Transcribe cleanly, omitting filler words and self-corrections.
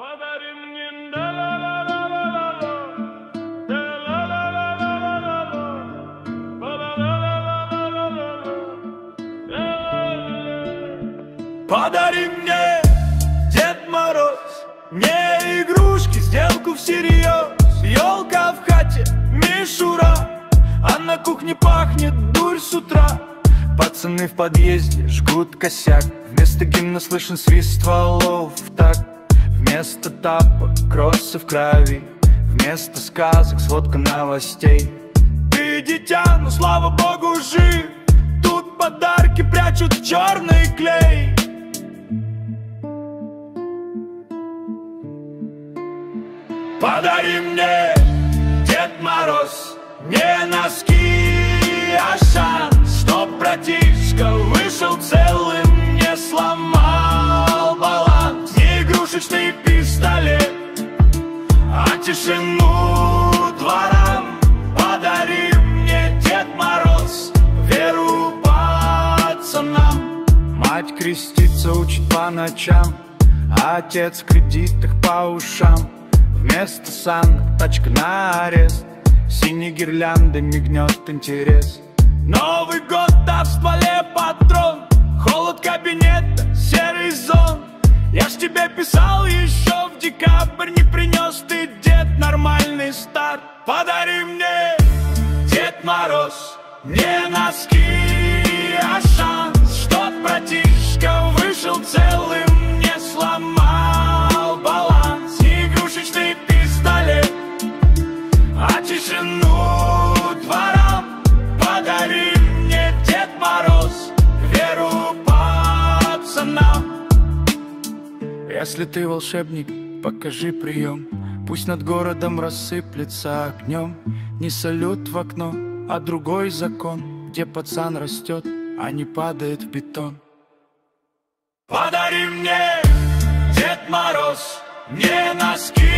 Подари мне Подари мне, Дед Мороз, не игрушки, сделку всерьез. Ёлка в хате, мишура, а на кухне пахнет дурь с утра. Пацаны в подъезде жгут косяк, вместо гимна слышен свист стволов в такт. Вместо тапок кроссы в крови, вместо сказок сводка новостей. Ты дитя, но слава богу жив. Тут подарки прячут в черный клей. Подари мне, Дед Мороз, не носки, а шанс, чтоб братишка вышел целым, не сломал баланс. Не игрушечный пистолет, а тишину дворам. Подари мне, Дед Мороз, веру пацанам. Мать креститься учит по ночам, а отец в кредитах по ушам. Вместо санок тачка на арест, синей гирлянды мигнет интерес. Новый год, а в стволе патрон, холод кабинета, серый зон. Я ж тебе писал еще в декабрь, не принес ты, дед, нормальный старт. Подари мне, Дед Мороз, не носки, а шанс, чтоб братишка вышел целым, не сломал баланс. Не игрушечный пистолет, а тишину дворам. Подари мне, Дед Мороз, веру пацанам. Если ты волшебник, покажи прием, пусть над городом рассыплется огнем. Не салют в окно, а другой закон, где пацан растет, а не падает в бетон. Подари мне, Дед Мороз, не носки,